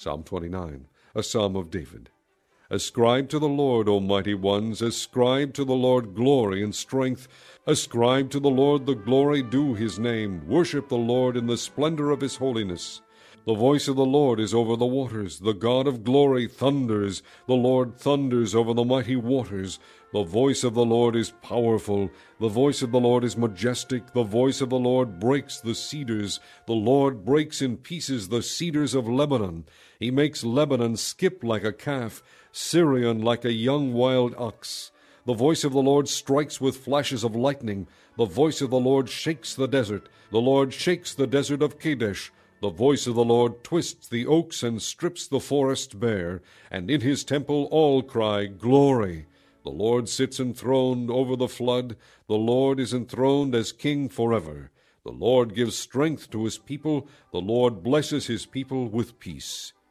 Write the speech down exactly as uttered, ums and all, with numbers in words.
Psalm twenty-nine, a psalm of David. Ascribe to the Lord, O mighty ones, ascribe to the Lord glory and strength. Ascribe to the Lord the glory due his name. Worship the Lord in the splendor of his holiness. The voice of the Lord is over the waters. The God of glory thunders. The Lord thunders over the mighty waters. The voice of the Lord is powerful. The voice of the Lord is majestic. The voice of the Lord breaks the cedars. The Lord breaks in pieces the cedars of Lebanon. He makes Lebanon skip like a calf, Syrian like a young wild ox. The voice of the Lord strikes with flashes of lightning. The voice of the Lord shakes the desert. The Lord shakes the desert of Kadesh. The voice of the Lord twists the oaks and strips the forest bare, and in his temple all cry, Glory! The Lord sits enthroned over the flood. The Lord is enthroned as king forever. The Lord gives strength to his people. The Lord blesses his people with peace.